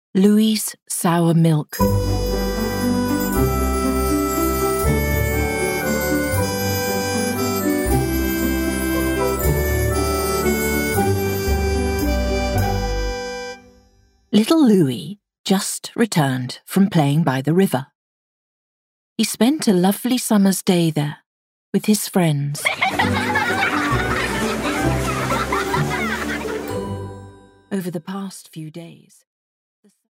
Louie's Sour Milk. Little Louie just returned from playing by the river. He spent a lovely summer's day there with his friends. Over the past few days,